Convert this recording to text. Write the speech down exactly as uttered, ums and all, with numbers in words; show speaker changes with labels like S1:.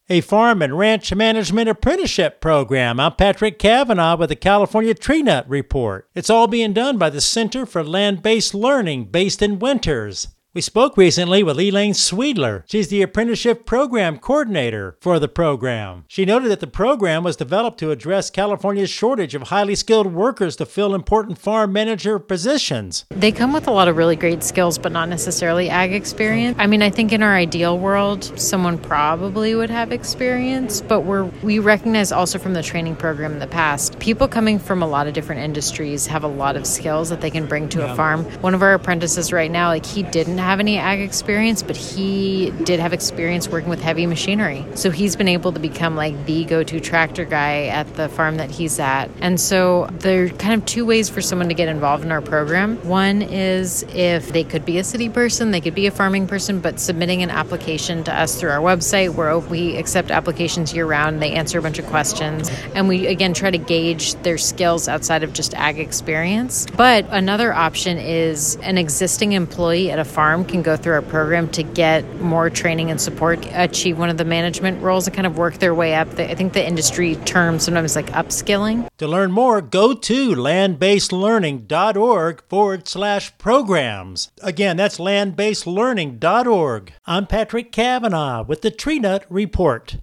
S1: A farm and ranch management apprenticeship program. I'm Patrick Cavanaugh with the California Tree Nut Report. It's all being done by the Center for Land-Based Learning based in Winters. We spoke recently with Elaine Sweedler. She's the apprenticeship program coordinator for the program. She noted that the program was developed to address California's shortage of highly skilled workers to fill important farm manager positions.
S2: They come with a lot of really great skills, but not necessarily ag experience. I mean, I think in our ideal world, someone probably would have experience, but we're, we recognize also from the training program in the past, people coming from a lot of different industries have a lot of skills that they can bring to yeah. a farm. One of our apprentices right now, like he didn't have any ag experience, but he did have experience working with heavy machinery. So he's been able to become like the go-to tractor guy at the farm that he's at. And so there are kind of two ways for someone to get involved in our program. One is if they could be a city person, they could be a farming person, but submitting an application to us through our website where we accept applications year-round. They answer a bunch of questions. And we, again, try to gauge their skills outside of just ag experience. But another option is an existing employee at a farm can go through our program to get more training and support, achieve one of the management roles and kind of work their way up. I think the industry term sometimes like upskilling.
S1: To learn more, go to landbasedlearning.org forward slash programs. Again, that's landbasedlearning.org. I'm Patrick Cavanaugh with the Tree Nut Report.